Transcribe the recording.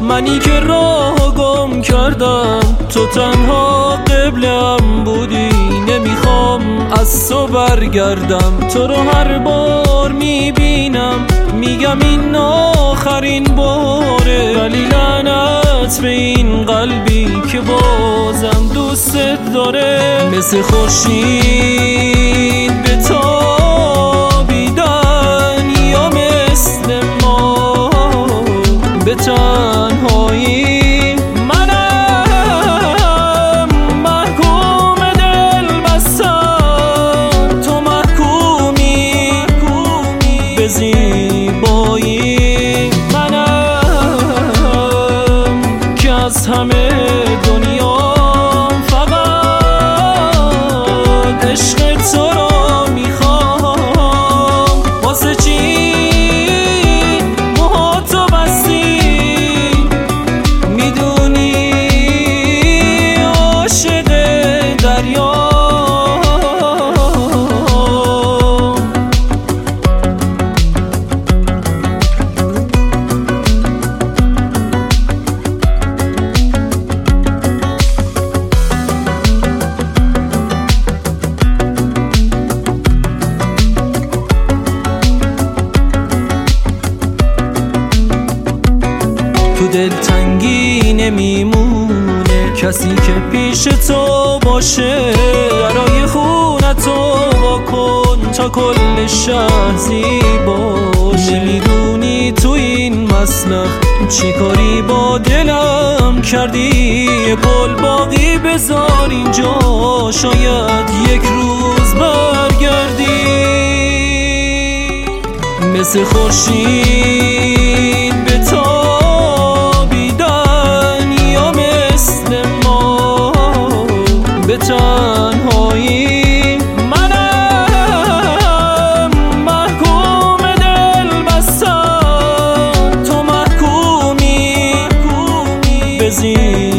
منی که راه گم کردم، تو تنها قبلم بودی. نمیخوام از تو برگردم، تو رو هر بار میبینم میگم این آخرین باره. ولی لعنت به این قلبی که بازم دوستت داره. مثل خورشید به تابیدن یا مثل ما به تنهایی، منم محکوم دل بستن، تو محکومی به زیبایی. منم که از همه دنیا فقط عشق تو را میخوام. واسه چی موهاتو بستی؟ میدونی عاشق دریا. تو دلتنگی نمیمونه کسی که پیش تو باشه. درای خونتو وا کن تا کل شهر زیباشه. نمیدونی تو این مسلخ چی کاری با دلم کردی. یه پل باقی بذار اینجا، شاید یک روز برگردی. مثل خورشید به به تنهایی، منم محکوم دل بستن، تو محکومی به زیبایی.